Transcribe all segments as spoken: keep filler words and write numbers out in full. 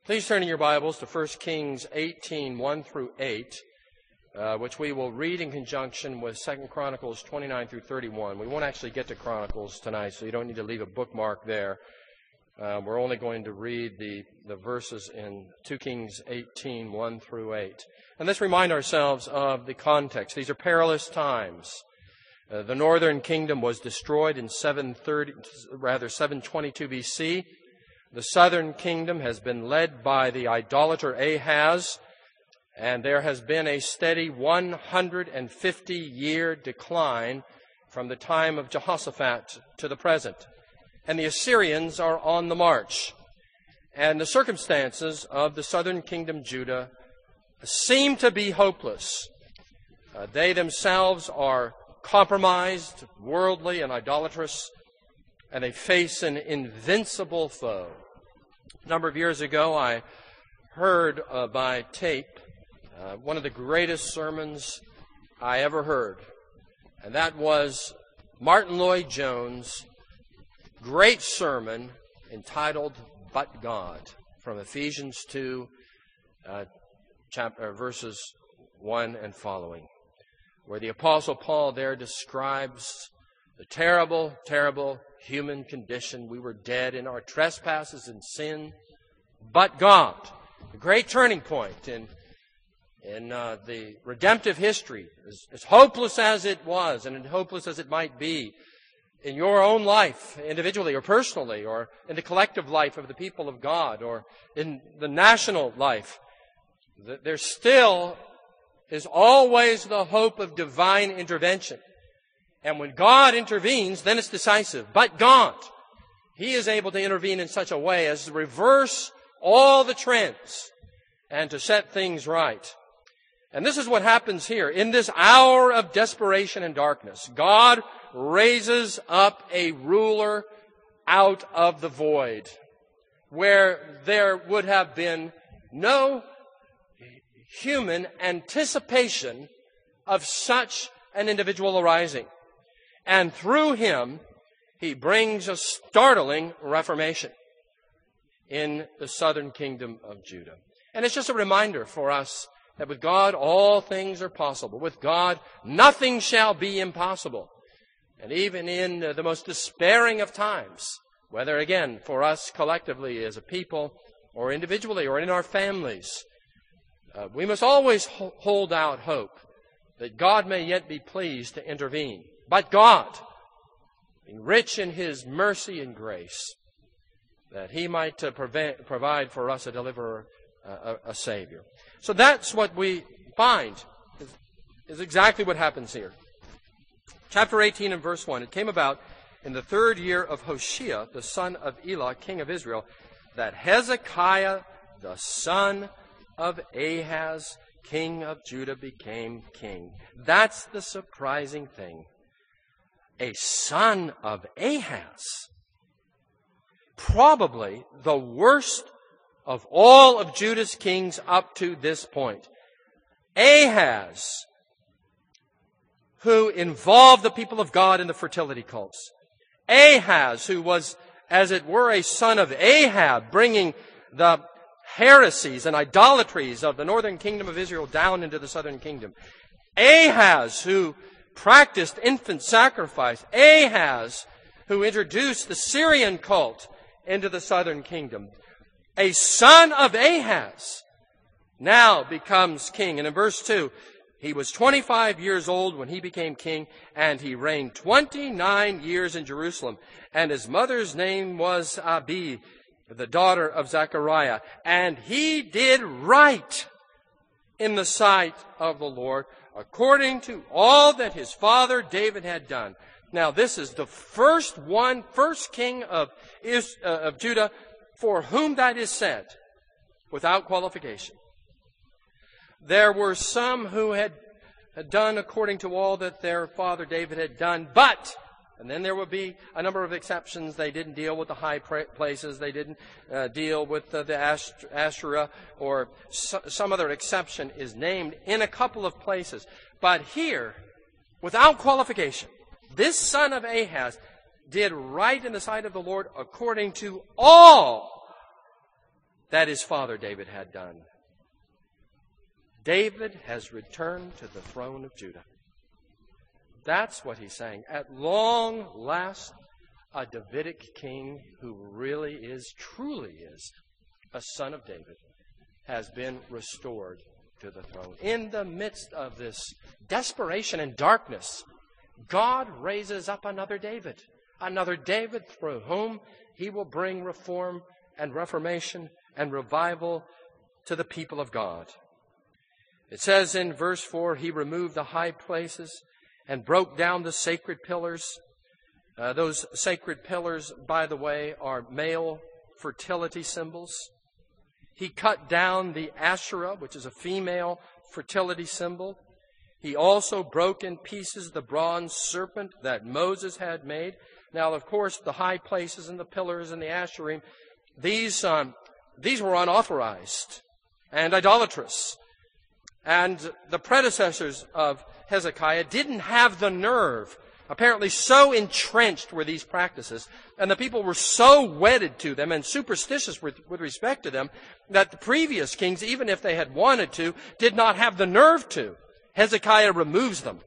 Please turn in your Bibles to First Kings eighteen, one through eight, uh, which we will read in conjunction with Second Chronicles twenty-nine through thirty-one. We won't actually get to Chronicles tonight, so you don't need to leave a bookmark there. Uh, we're only going to read the, the verses in Second Kings eighteen, one through eight. And let's remind ourselves of the context. These are perilous times. Uh, the northern kingdom was destroyed in seven thirty, rather seven twenty-two B C. The southern kingdom has been led by the idolater Ahaz, and there has been a steady one hundred fifty year decline from the time of Jehoshaphat to the present. And the Assyrians are on the march. And the circumstances of the southern kingdom, Judah, seem to be hopeless. Uh, they themselves are compromised, worldly, and idolatrous, and they face an invincible foe. A number of years ago, I heard uh, by tape uh, one of the greatest sermons I ever heard, and that was Martin Lloyd-Jones' great sermon entitled "But God," from Ephesians two, uh, chapter, verses one and following, where the Apostle Paul there describes the terrible, terrible human condition. We were dead in our trespasses and sin, but God, a great turning point in in uh, the redemptive history, as, as hopeless as it was and as hopeless as it might be in your own life, individually or personally, or in the collective life of the people of God, or in the national life, there still is always the hope of divine intervention. And when God intervenes, then it's decisive. But God, He is able to intervene in such a way as to reverse all the trends and to set things right. And this is what happens here. In this hour of desperation and darkness, God raises up a ruler out of the void, where there would have been no human anticipation of such an individual arising. And through him, He brings a startling reformation in the southern kingdom of Judah. And it's just a reminder for us that with God, all things are possible. With God, nothing shall be impossible. And even in the most despairing of times, whether, again, for us collectively as a people, or individually, or in our families, uh, we must always ho- hold out hope that God may yet be pleased to intervene. But God, being rich in His mercy and grace, that He might uh, prevent, provide for us a deliverer, uh, a, a Savior. So that's what we find is, is exactly what happens here. Chapter eighteen and verse one, it came about in the third year of Hoshea, the son of Elah, king of Israel, that Hezekiah, the son of Ahaz, king of Judah, became king. That's the surprising thing. A son of Ahaz. Probably the worst of all of Judah's kings up to this point. Ahaz, who involved the people of God in the fertility cults. Ahaz, who was, as it were, a son of Ahab, bringing the heresies and idolatries of the northern kingdom of Israel down into the southern kingdom. Ahaz, who practiced infant sacrifice. Ahaz, who introduced the Syrian cult into the southern kingdom. A son of Ahaz now becomes king. And in verse two, he was twenty-five years old when he became king, and he reigned twenty-nine years in Jerusalem. And his mother's name was Abi, the daughter of Zechariah. And he did right in the sight of the Lord, according to all that his father David had done. Now, this is the first one, first king of, Is, uh, of Judah for whom that is said, without qualification. There were some who had, had done according to all that their father David had done, but, and then there would be a number of exceptions. They didn't deal with the high places. They didn't uh, deal with uh, the Asherah, or so, some other exception is named in a couple of places. But here, without qualification, this son of Ahaz did right in the sight of the Lord according to all that his father David had done. David has returned to the throne of Judah. That's what he's saying. At long last, a Davidic king who really is, truly is, a son of David, has been restored to the throne. In the midst of this desperation and darkness, God raises up another David, another David through whom he will bring reform and reformation and revival to the people of God. It says in verse four, he removed the high places and broke down the sacred pillars. Uh, those sacred pillars, by the way, are male fertility symbols. He cut down the Asherah, which is a female fertility symbol. He also broke in pieces the bronze serpent that Moses had made. Now, of course, the high places and the pillars and the Asherim, these, um, these were unauthorized and idolatrous. And the predecessors of Hezekiah didn't have the nerve. Apparently so entrenched were these practices, and the people were so wedded to them and superstitious with, with respect to them, that the previous kings, even if they had wanted to, did not have the nerve to. Hezekiah removes them.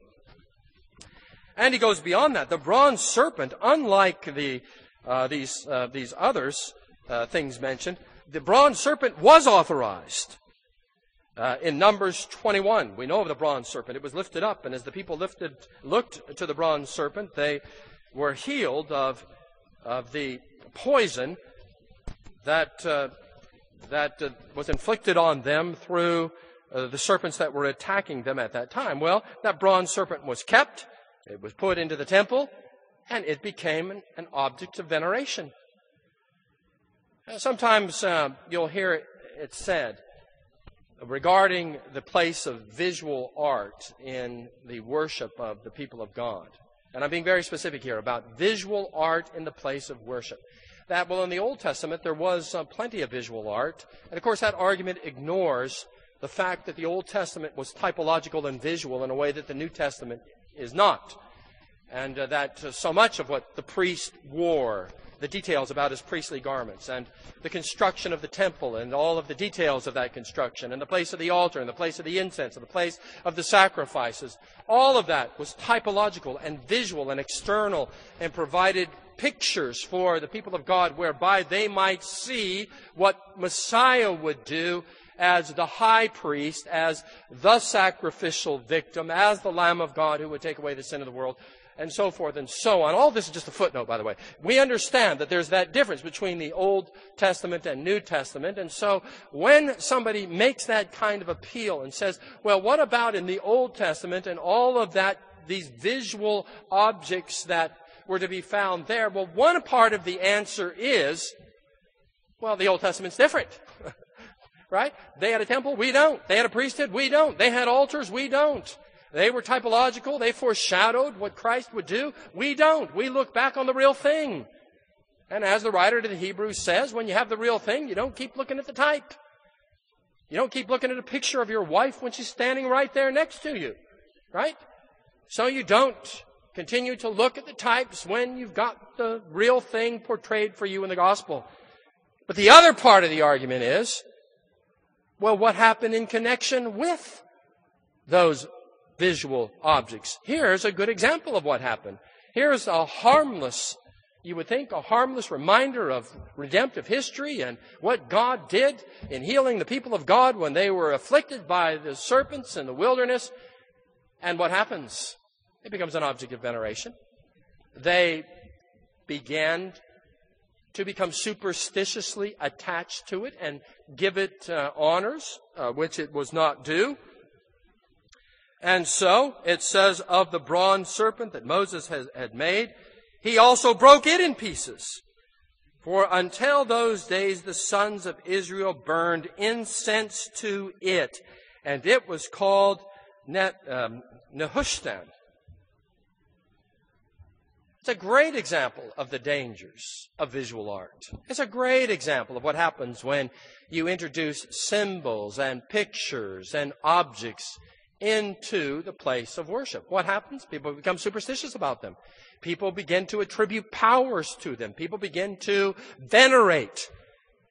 And he goes beyond that. The bronze serpent, unlike the uh, these uh, these others uh, things mentioned, the bronze serpent was authorized. Uh, in Numbers twenty-one, we know of the bronze serpent. It was lifted up, and as the people lifted, looked to the bronze serpent, they were healed of, of the poison that, uh, that uh, was inflicted on them through uh, the serpents that were attacking them at that time. Well, that bronze serpent was kept, it was put into the temple, and it became an, an object of veneration. Uh, sometimes uh, you'll hear it, it said, regarding the place of visual art in the worship of the people of God. And I'm being very specific here about visual art in the place of worship. That, well, in the Old Testament, there was uh, plenty of visual art. And, of course, that argument ignores the fact that the Old Testament was typological and visual in a way that the New Testament is not. And uh, that uh, so much of what the priest wore, the details about his priestly garments, and the construction of the temple, and all of the details of that construction, and the place of the altar, and the place of the incense, and the place of the sacrifices. All of that was typological and visual and external, and provided pictures for the people of God whereby they might see what Messiah would do as the high priest, as the sacrificial victim, as the Lamb of God who would take away the sin of the world, and so forth and so on. All this is just a footnote, by the way. We understand that there's that difference between the Old Testament and New Testament. And so when somebody makes that kind of appeal and says, well, what about in the Old Testament and all of that, these visual objects that were to be found there? Well, one part of the answer is, well, the Old Testament's different. Right? They had a temple, we don't. They had a priesthood, we don't. They had altars, we don't. They were typological. They foreshadowed what Christ would do. We don't. We look back on the real thing. And as the writer to the Hebrews says, when you have the real thing, you don't keep looking at the type. You don't keep looking at a picture of your wife when she's standing right there next to you. Right? So you don't continue to look at the types when you've got the real thing portrayed for you in the gospel. But the other part of the argument is, well, what happened in connection with those visual objects? Here's a good example of what happened. Here's a harmless, you would think, a harmless reminder of redemptive history and what God did in healing the people of God when they were afflicted by the serpents in the wilderness. And what happens? It becomes an object of veneration. They began to become superstitiously attached to it and give it uh, honors, uh, which it was not due. And so, it says of the bronze serpent that Moses has, had made, he also broke it in pieces. For until those days the sons of Israel burned incense to it, and it was called Net, um, Nehushtan. It's a great example of the dangers of visual art. It's a great example of what happens when you introduce symbols and pictures and objects into the place of worship. What happens? People become superstitious about them. People begin to attribute powers to them. People begin to venerate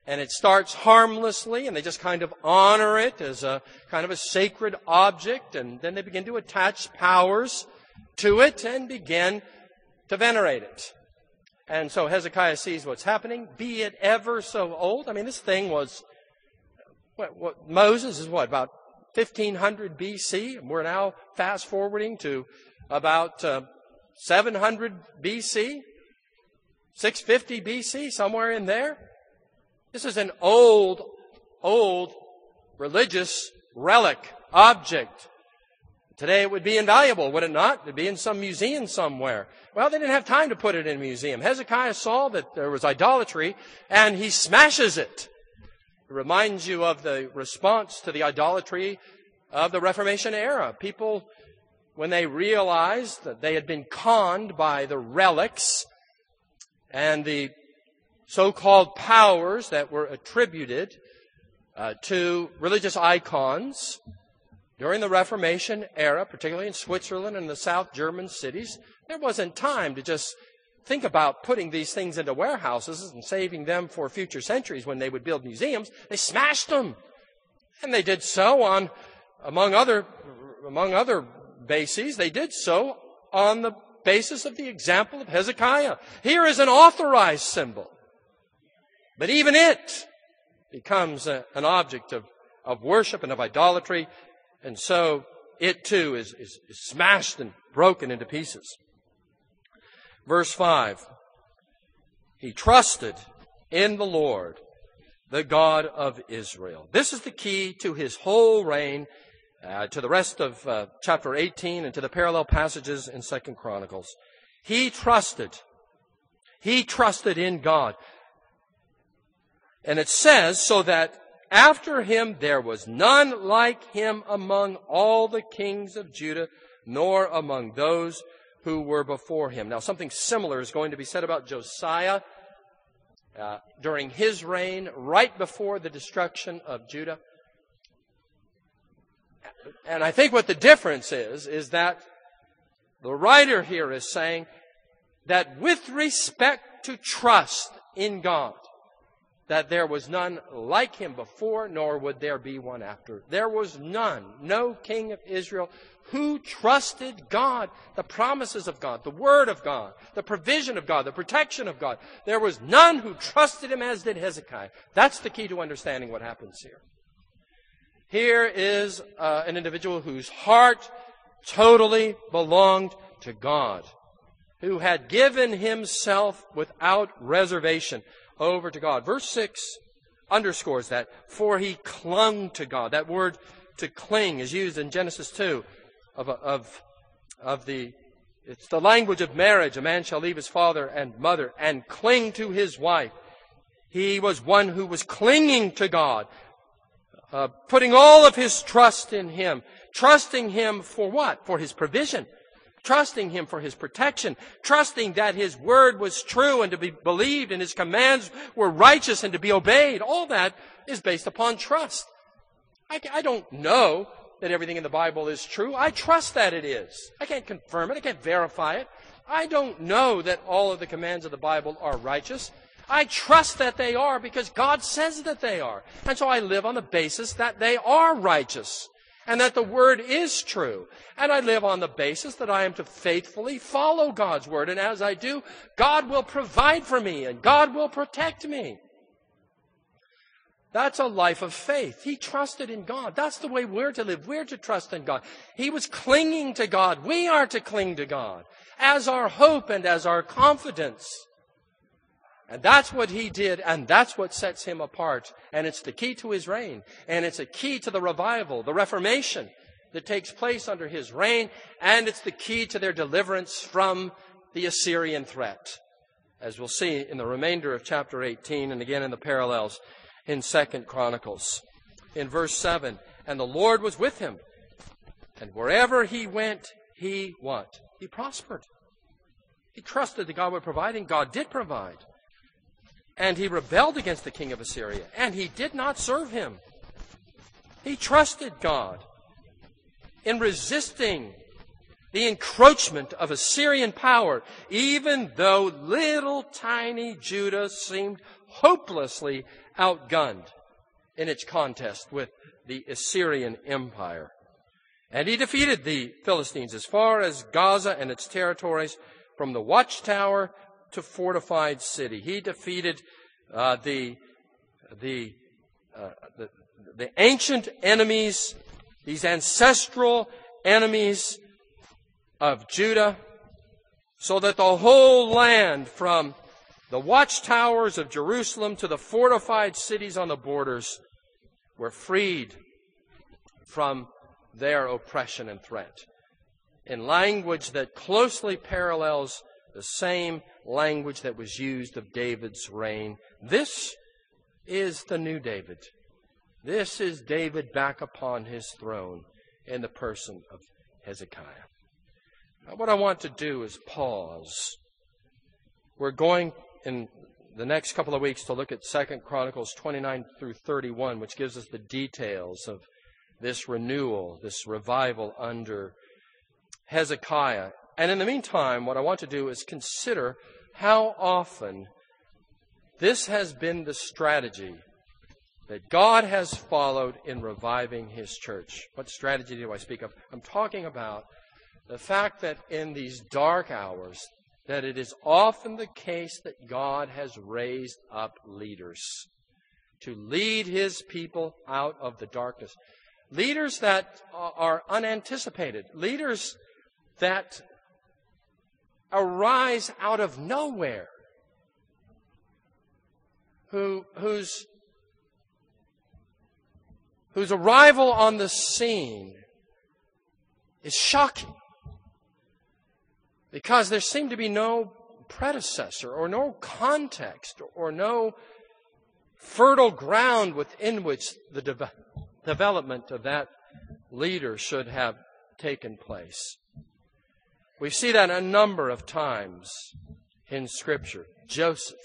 And it starts harmlessly, and they just kind of honor it as a kind of a sacred object, and then they begin to attach powers to it and begin to venerate it. And so Hezekiah sees what's happening, be it ever so old. I mean, this thing was, what, what Moses is what, about fifteen hundred B C? And we're now fast forwarding to about uh, seven hundred B C, six fifty B C, somewhere in there. This is an old, old religious relic, object. Today it would be invaluable, would it not? It would be in some museum somewhere. Well, they didn't have time to put it in a museum. Hezekiah saw that there was idolatry, and he smashes it. It reminds you of the response to the idolatry of the Reformation era. People, when they realized that they had been conned by the relics and the so-called powers that were attributed uh, to religious icons during the Reformation era, particularly in Switzerland and the South German cities, there wasn't time to just think about putting these things into warehouses and saving them for future centuries when they would build museums. They smashed them. And they did so on, among other, among other bases, they did so on the basis of the example of Hezekiah. Here is an authorized symbol. But even it becomes a, an object of, of worship and of idolatry. And so it too is, is, is smashed and broken into pieces. Verse five. He trusted in the Lord, the God of Israel. This is the key to his whole reign, uh, to the rest of uh, chapter eighteen and to the parallel passages in Second Chronicles. He trusted. He trusted in God. And it says, so that after him there was none like him among all the kings of Judah, nor among those who were before him. Now, something similar is going to be said about Josiah uh, during his reign, right before the destruction of Judah. And I think what the difference is, is that the writer here is saying that with respect to trust in God, that there was none like him before, nor would there be one after. There was none, no king of Israel who trusted God, the promises of God, the word of God, the provision of God, the protection of God. There was none who trusted him as did Hezekiah. That's the key to understanding what happens here. Here is uh, an individual whose heart totally belonged to God, who had given himself without reservation over to God. Verse six underscores that. For he clung to God. That word to cling is used in Genesis two of, of, of the, it's the language of marriage. A man shall leave his father and mother and cling to his wife. He was one who was clinging to God, uh, putting all of his trust in him, trusting him for what? For his provision. Trusting him for his protection, trusting that his word was true and to be believed and his commands were righteous and to be obeyed. All that is based upon trust. I, I don't know that everything in the Bible is true. I trust that it is. I can't confirm it. I can't verify it. I don't know that all of the commands of the Bible are righteous. I trust that they are because God says that they are. And so I live on the basis that they are righteous and that the word is true. And I live on the basis that I am to faithfully follow God's word. And as I do, God will provide for me and God will protect me. That's a life of faith. He trusted in God. That's the way we're to live. We're to trust in God. He was clinging to God. We are to cling to God as our hope and as our confidence. And that's what he did, and that's what sets him apart. And it's the key to his reign. And it's a key to the revival, the Reformation that takes place under his reign. And it's the key to their deliverance from the Assyrian threat, as we'll see in the remainder of chapter eighteen and again in the parallels in Second Chronicles. In verse seven, and the Lord was with him, and wherever he went, he what? He prospered. He trusted that God would provide, and God did provide. And he rebelled against the king of Assyria, and he did not serve him. He trusted God in resisting the encroachment of Assyrian power, even though little tiny Judah seemed hopelessly outgunned in its contest with the Assyrian Empire. And he defeated the Philistines as far as Gaza and its territories, from the watchtower to fortified city. He defeated uh, the, the, uh, the, the ancient enemies, these ancestral enemies of Judah, so that the whole land, from the watchtowers of Jerusalem to the fortified cities on the borders, were freed from their oppression and threat, in language that closely parallels the same language that was used of David's reign. This is the new David. This is David back upon his throne in the person of Hezekiah. Now, what I want to do is pause. We're going in the next couple of weeks to look at Second Chronicles twenty-nine through thirty-one, which gives us the details of this renewal, this revival under Hezekiah. And in the meantime, what I want to do is consider how often this has been the strategy that God has followed in reviving His church. What strategy do I speak of? I'm talking about the fact that in these dark hours, that it is often the case that God has raised up leaders to lead His people out of the darkness. Leaders that are unanticipated. Leaders that arise out of nowhere. Who, whose, whose arrival on the scene is shocking. Because there seemed to be no predecessor or no context or no fertile ground within which the de- development of that leader should have taken place. We see that a number of times in Scripture. Joseph.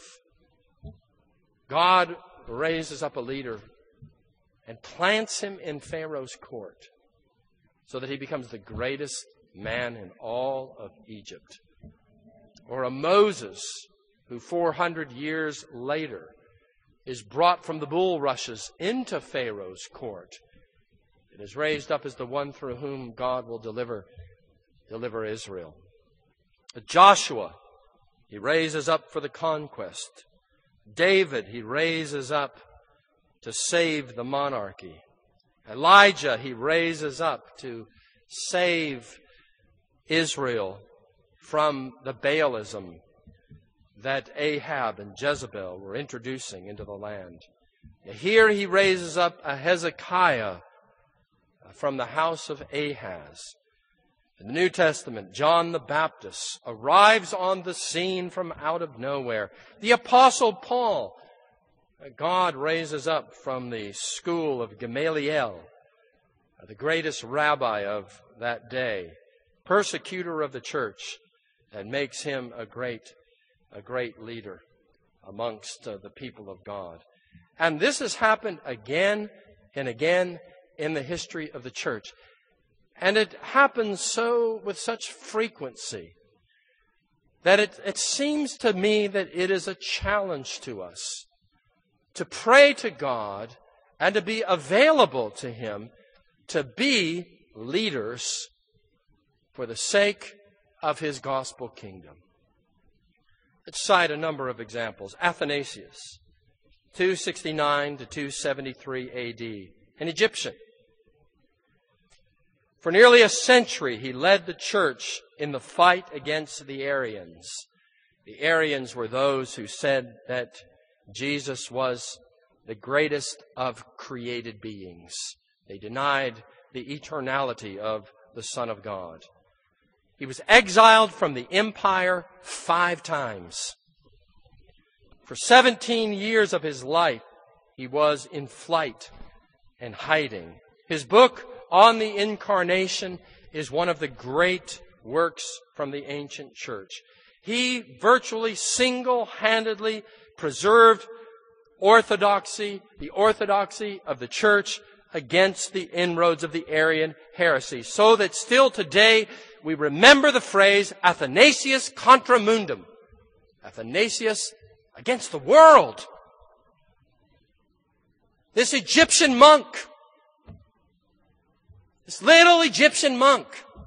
God raises up a leader and plants him in Pharaoh's court so that he becomes the greatest man in all of Egypt. Or a Moses who four hundred years later is brought from the bulrushes into Pharaoh's court and is raised up as the one through whom God will deliver, deliver Israel. Joshua, he raises up for the conquest. David, he raises up to save the monarchy. Elijah, he raises up to save Israel from the Baalism that Ahab and Jezebel were introducing into the land. Here he raises up a Hezekiah from the house of Ahaz. In the New Testament, John the Baptist arrives on the scene from out of nowhere. The Apostle Paul, God raises up from the school of Gamaliel, the greatest rabbi of that day, persecutor of the church, and makes him a great, a great leader amongst uh, the people of God. And this has happened again and again in the history of the church. And it happens so with such frequency that it, it seems to me that it is a challenge to us to pray to God and to be available to Him to be leaders for the sake of His gospel kingdom. Let's cite a number of examples. Athanasius, two sixty-nine to two seventy-three A D, an Egyptian. For nearly a century, he led the church in the fight against the Arians. The Arians were those who said that Jesus was the greatest of created beings. They denied the eternality of the Son of God. He was exiled from the empire five times. For seventeen years of his life, he was in flight and hiding. His book on the Incarnation is one of the great works from the ancient church. He virtually single-handedly preserved orthodoxy, the orthodoxy of the church against the inroads of the Arian heresy, so that still today we remember the phrase Athanasius contra mundum. Athanasius against the world. This Egyptian monk, this little Egyptian monk,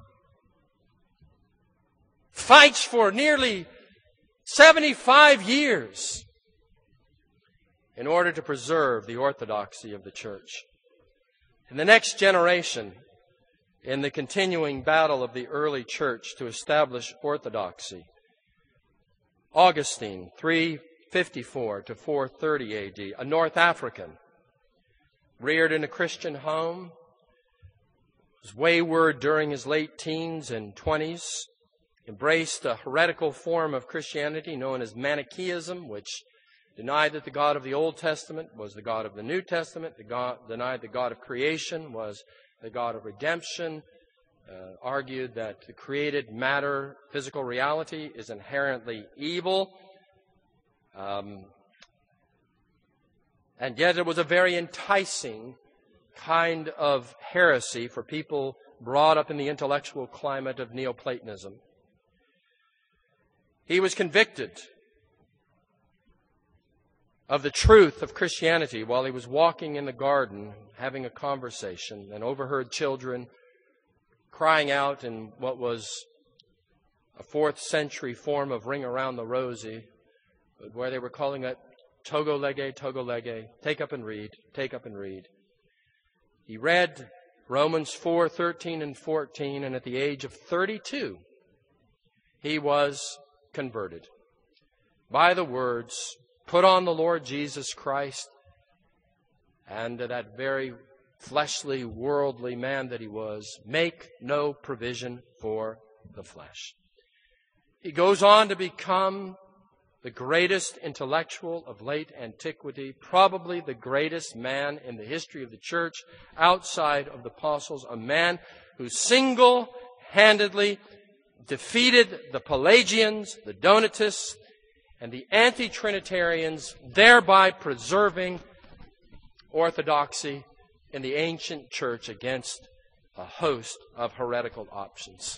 fights for nearly seventy-five years in order to preserve the orthodoxy of the church. And the next generation, in the continuing battle of the early church to establish orthodoxy, Augustine, three fifty-four to four thirty A D, a North African, reared in a Christian home, was wayward during his late teens and twenties, embraced a heretical form of Christianity known as Manichaeism, which denied that the God of the Old Testament was the God of the New Testament, the God, denied the God of creation was the God of redemption, uh, argued that the created matter, physical reality, is inherently evil. Um, and yet it was a very enticing kind of heresy for people brought up in the intellectual climate of Neoplatonism. He was convicted of the truth of Christianity while he was walking in the garden having a conversation and overheard children crying out in what was a fourth century form of Ring Around the Rosie, where they were calling it Togo Lege, Togo Lege, take up and read, take up and read. He read Romans four, thirteen and fourteen, and at the age of thirty-two, he was converted by the words, put on the Lord Jesus Christ, and that very fleshly, worldly man that he was, make no provision for the flesh. He goes on to become the greatest intellectual of late antiquity, probably the greatest man in the history of the church outside of the apostles, a man who single-handedly defeated the Pelagians, the Donatists, and the anti-Trinitarians, thereby preserving orthodoxy in the ancient church against a host of heretical options.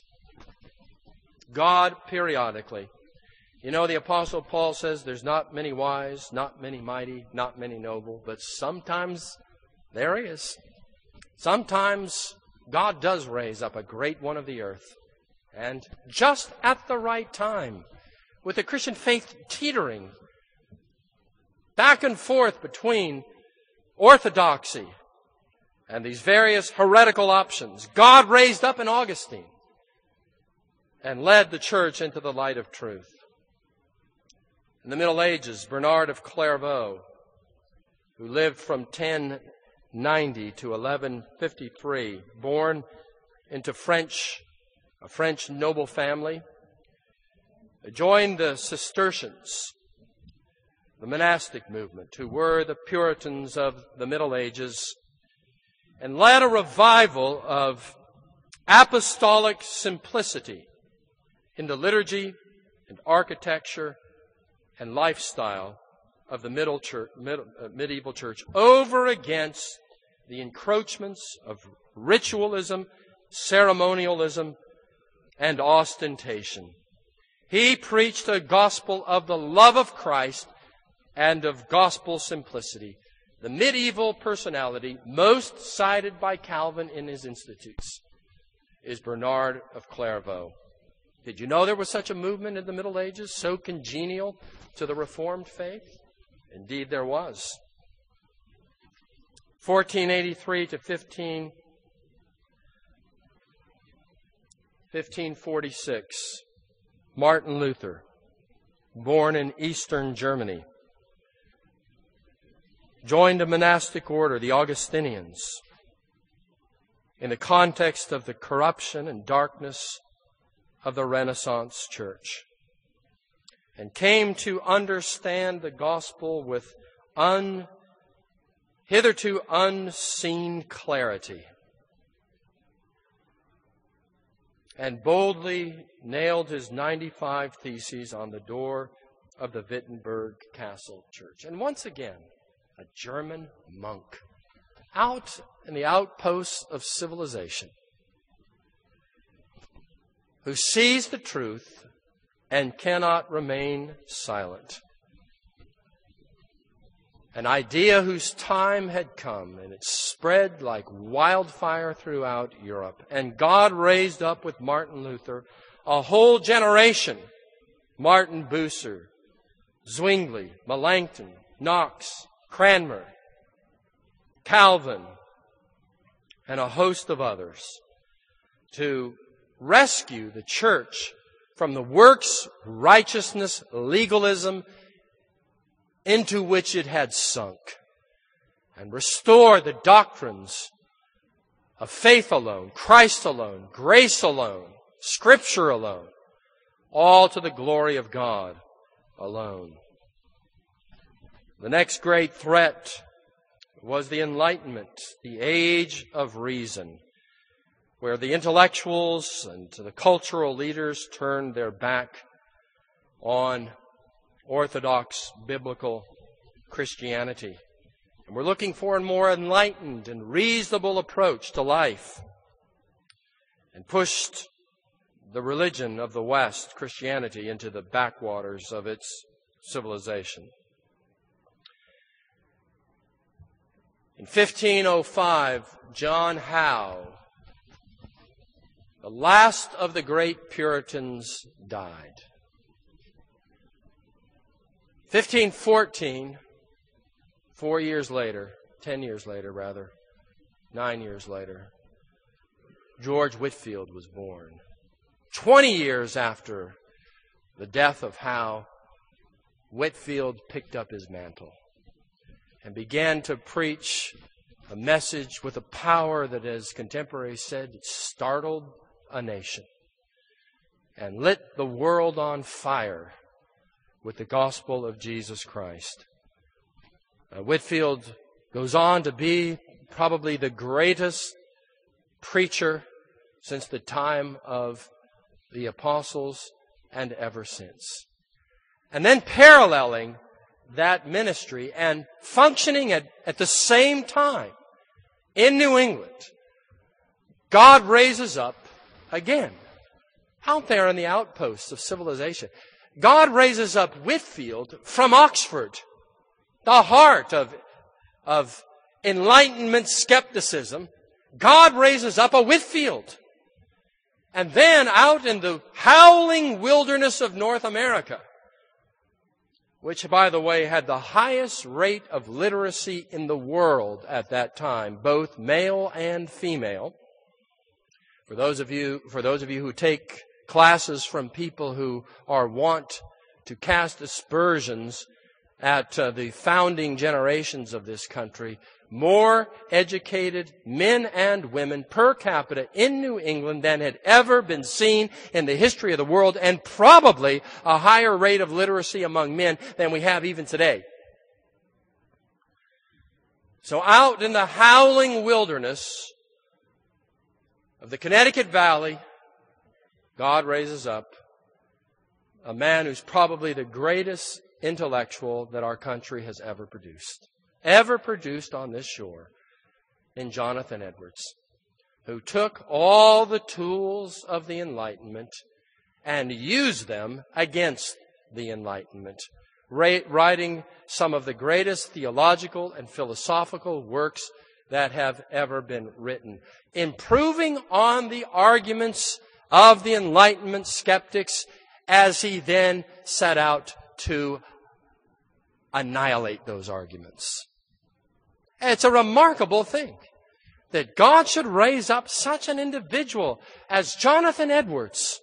God periodically, you know, the Apostle Paul says there's not many wise, not many mighty, not many noble, but sometimes there is. Sometimes God does raise up a great one of the earth, and just at the right time, with the Christian faith teetering back and forth between orthodoxy and these various heretical options, God raised up an Augustine and led the church into the light of truth. In the Middle Ages, Bernard of Clairvaux, who lived from ten ninety to eleven fifty-three, born into French, a French noble family, joined the Cistercians, the monastic movement, who were the Puritans of the Middle Ages, and led a revival of apostolic simplicity in the liturgy and architecture and lifestyle of the middle church, mid, uh, medieval church over against the encroachments of ritualism, ceremonialism, and ostentation. He preached a gospel of the love of Christ and of gospel simplicity, the medieval personality most cited by Calvin in his Institutes is Bernard of Clairvaux. Did you know there was such a movement in the Middle Ages, so congenial to the Reformed faith? Indeed, there was. fourteen eighty-three to fifteen, fifteen forty-six, Martin Luther, born in Eastern Germany, joined a monastic order, the Augustinians, in the context of the corruption and darkness of the Renaissance church, and came to understand the gospel with un, hitherto unseen clarity, and boldly nailed his ninety-five theses on the door of the Wittenberg Castle Church. And once again, a German monk, out in the outposts of civilization, who sees the truth and cannot remain silent. an idea whose time had come, and it spread like wildfire throughout Europe. And God raised up with Martin Luther a whole generation. Martin Bucer, Zwingli, Melanchthon, Knox, Cranmer, Calvin, and a host of others to rescue the church from the works, righteousness, legalism into which it had sunk, and restore the doctrines of faith alone, Christ alone, grace alone, Scripture alone, all to the glory of God alone. The next great threat was the Enlightenment, the age of reason, where the intellectuals and the cultural leaders turned their back on orthodox biblical Christianity. And we're looking for a more enlightened and reasonable approach to life, and pushed the religion of the West, Christianity, into the backwaters of its civilization. In fifteen oh five, John Howe, the last of the great Puritans, died. fifteen fourteen, four years later, ten years later rather, nine years later, George Whitefield was born. Twenty years after the death of Howe, Whitefield picked up his mantle and began to preach a message with a power that, as contemporaries said, startled a nation and lit the world on fire with the gospel of Jesus Christ. Uh, Whitefield goes on to be probably the greatest preacher since the time of the apostles and ever since. And then paralleling that ministry and functioning at, at the same time in New England, God raises up again, out there in the outposts of civilization, God raises up Whitefield from Oxford, the heart of, of Enlightenment skepticism. God raises up a Whitefield. And then out in the howling wilderness of North America, which, by the way, had the highest rate of literacy in the world at that time, both male and female. For those of you, for those of you who take classes from people who are wont to cast aspersions at uh, the founding generations of this country, more educated men and women per capita in New England than had ever been seen in the history of the world, and probably a higher rate of literacy among men than we have even today. So out in the howling wilderness of the Connecticut Valley, God raises up a man who's probably the greatest intellectual that our country has ever produced. Ever produced on this shore, in Jonathan Edwards, who took all the tools of the Enlightenment and used them against the Enlightenment, writing some of the greatest theological and philosophical works that have ever been written, improving on the arguments of the Enlightenment skeptics as he then set out to annihilate those arguments. It's a remarkable thing that God should raise up such an individual as Jonathan Edwards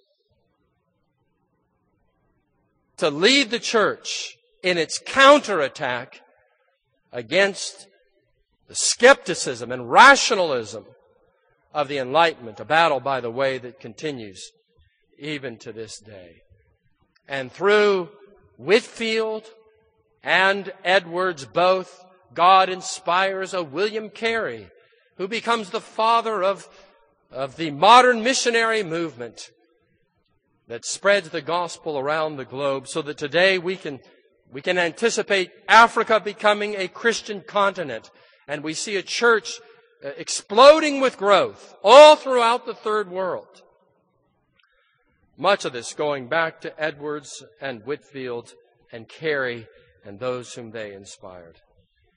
to lead the church in its counterattack against the skepticism and rationalism of the Enlightenment, a battle, by the way, that continues even to this day. And through Whitefield and Edwards both, God inspires a William Carey, who becomes the father of, of the modern missionary movement that spreads the gospel around the globe, so that today we can, we can anticipate Africa becoming a Christian continent, and we see a church exploding with growth all throughout the third world. Much of this going back to Edwards and Whitefield and Carey and those whom they inspired.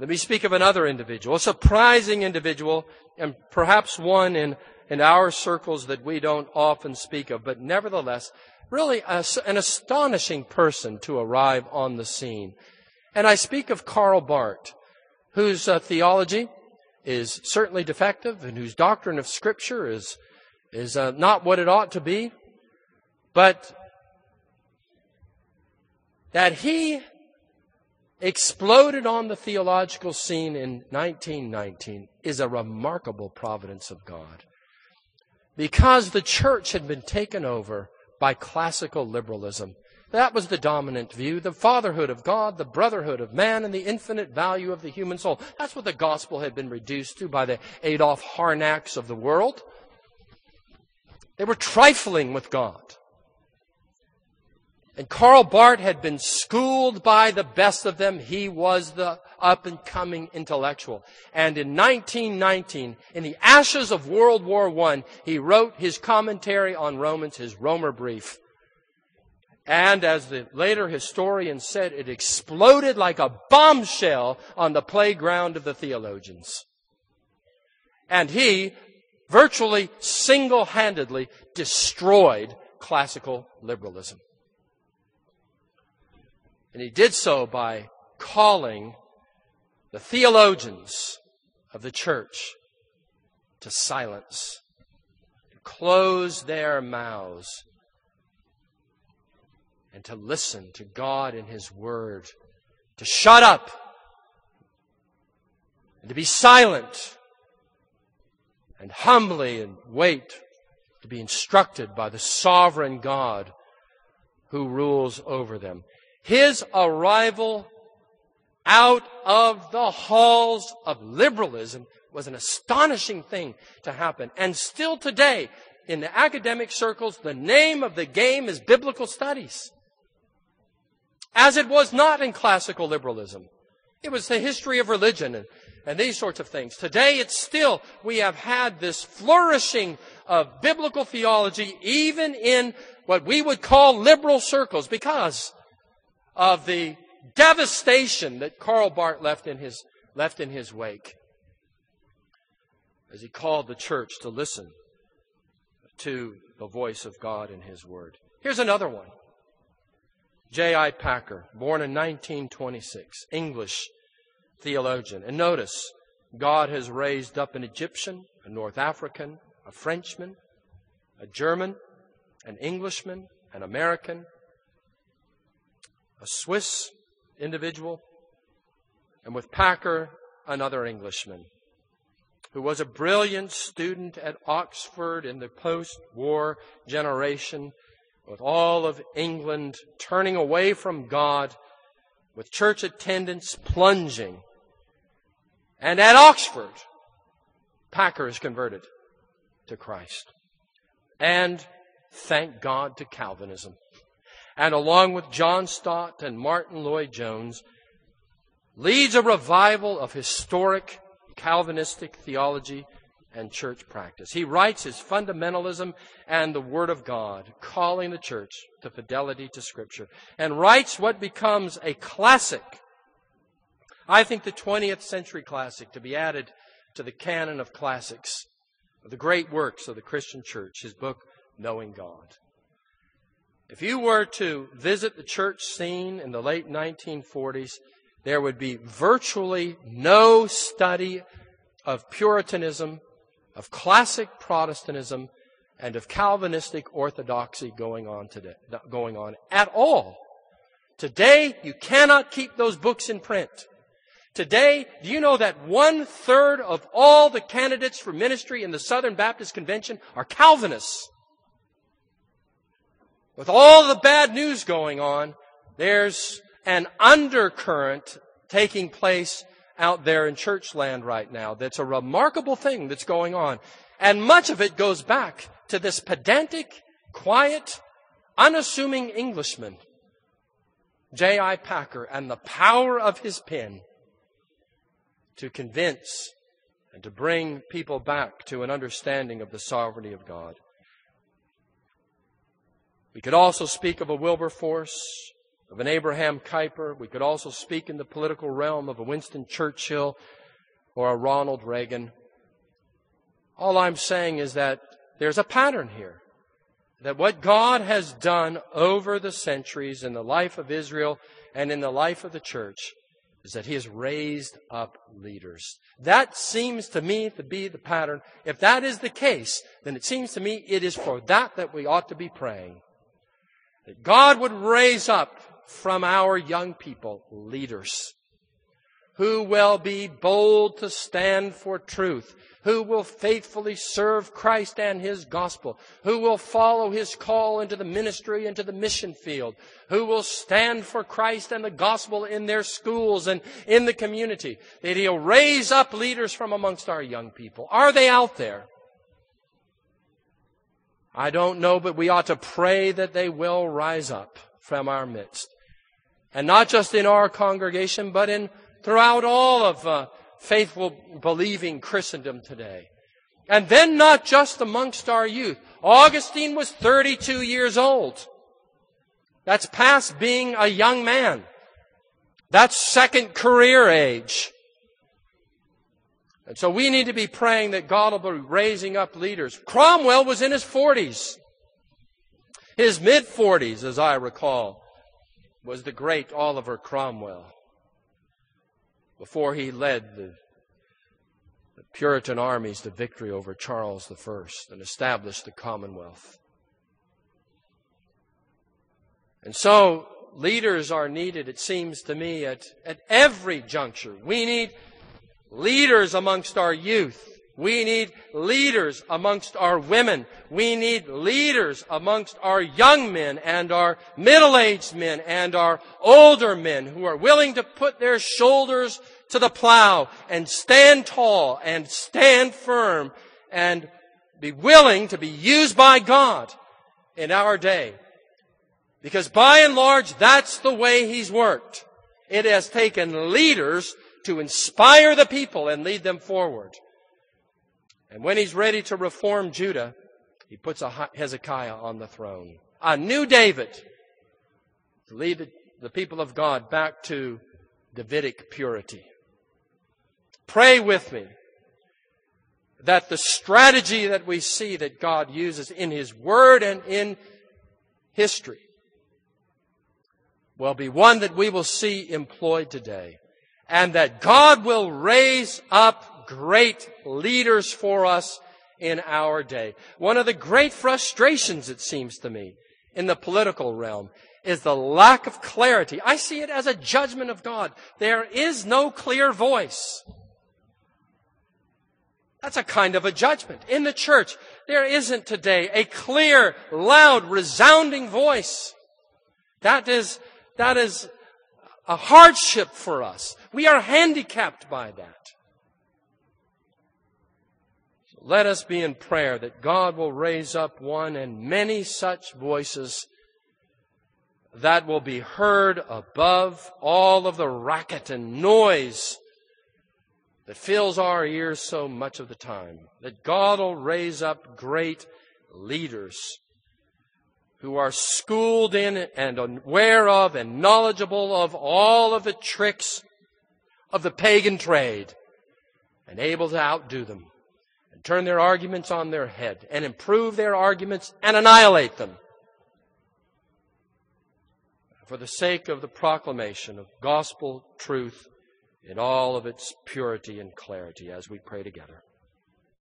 Let me speak of another individual, a surprising individual, and perhaps one in, in our circles that we don't often speak of, but nevertheless, really a, an astonishing person to arrive on the scene. And I speak of Karl Barth, whose uh, theology is certainly defective and whose doctrine of Scripture is, is uh, not what it ought to be, but that he exploded on the theological scene in nineteen nineteen is a remarkable providence of God. Because the church had been taken over by classical liberalism. That was the dominant view, the fatherhood of God, the brotherhood of man, and the infinite value of the human soul. That's what the gospel had been reduced to by the Adolf Harnacks of the world. They were trifling with God. And Karl Barth had been schooled by the best of them. He was the up-and-coming intellectual. And in nineteen nineteen, in the ashes of World War One, he wrote his commentary on Romans, his Romer Brief. And as the later historian said, it exploded like a bombshell on the playground of the theologians. And he virtually single-handedly destroyed classical liberalism. And he did so by calling the theologians of the church to silence, to close their mouths, and to listen to God and His Word, to shut up, and to be silent, and humbly and wait to be instructed by the sovereign God who rules over them. His arrival out of the halls of liberalism was an astonishing thing to happen. And still today, in the academic circles, the name of the game is biblical studies. As it was not in classical liberalism. It was the history of religion and, and these sorts of things. Today, it's still, we have had this flourishing of biblical theology, even in what we would call liberal circles, because of the devastation that Karl Barth left in his, left in his wake as he called the church to listen to the voice of God in His Word. Here's another one. J I Packer, born in nineteen twenty-six, English theologian. And notice, God has raised up an Egyptian, a North African, a Frenchman, a German, an Englishman, an American, a Swiss individual, and with Packer, another Englishman, who was a brilliant student at Oxford in the post-war generation, with all of England turning away from God, with church attendance plunging. And at Oxford, Packer is converted to Christ. And thank God to Calvinism. And along with John Stott and Martin Lloyd-Jones, leads a revival of historic Calvinistic theology and church practice. He writes his Fundamentalism and the Word of God, calling the church to fidelity to Scripture, and writes what becomes a classic, I think the twentieth century classic, to be added to the canon of classics, of the great works of the Christian church, his book, Knowing God. If you were to visit the church scene in the late nineteen forties, there would be virtually no study of Puritanism, of classic Protestantism, and of Calvinistic orthodoxy going on today, going on at all. Today, you cannot keep those books in print. Today, do you know that one third of all the candidates for ministry in the Southern Baptist Convention are Calvinists? With all the bad news going on, there's an undercurrent taking place out there in church land right now that's a remarkable thing that's going on. And much of it goes back to this pedantic, quiet, unassuming Englishman, J I Packer, and the power of his pen to convince and to bring people back to an understanding of the sovereignty of God. We could also speak of a Wilberforce, of an Abraham Kuyper. We could also speak in the political realm of a Winston Churchill or a Ronald Reagan. All I'm saying is that there's a pattern here. That what God has done over the centuries in the life of Israel and in the life of the church is that He has raised up leaders. That seems to me to be the pattern. If that is the case, then it seems to me it is for that that we ought to be praying. That God would raise up from our young people leaders who will be bold to stand for truth, who will faithfully serve Christ and His gospel, who will follow His call into the ministry, into the mission field, who will stand for Christ and the gospel in their schools and in the community. That He'll raise up leaders from amongst our young people. Are they out there? I don't know, but we ought to pray that they will rise up from our midst. And not just in our congregation, but in throughout all of uh, faithful, believing Christendom today. And then not just amongst our youth. Augustine was thirty-two years old. That's past being a young man. That's second career age. And so we need to be praying that God will be raising up leaders. Cromwell was in his forties. His mid-forties, as I recall, was the great Oliver Cromwell, before he led the, the Puritan armies to victory over Charles the First and established the Commonwealth. And so leaders are needed, it seems to me, at, at every juncture. We need leaders amongst our youth. We need leaders amongst our women. We need leaders amongst our young men and our middle-aged men and our older men who are willing to put their shoulders to the plow and stand tall and stand firm and be willing to be used by God in our day. Because by and large, that's the way He's worked. It has taken leaders to inspire the people and lead them forward. And when He's ready to reform Judah, He puts a Hezekiah on the throne. A new David to lead the, the people of God back to Davidic purity. Pray with me that the strategy that we see that God uses in His Word and in history will be one that we will see employed today. And that God will raise up great leaders for us in our day. One of the great frustrations, it seems to me, in the political realm is the lack of clarity. I see it as a judgment of God. There is no clear voice. That's a kind of a judgment. In the church, there isn't today a clear, loud, resounding voice. That is, that is a hardship for us. We are handicapped by that. So let us be in prayer that God will raise up one and many such voices that will be heard above all of the racket and noise that fills our ears so much of the time. That God will raise up great leaders who are schooled in and aware of and knowledgeable of all of the tricks of the pagan trade and able to outdo them and turn their arguments on their head and improve their arguments and annihilate them for the sake of the proclamation of gospel truth in all of its purity and clarity as we pray together.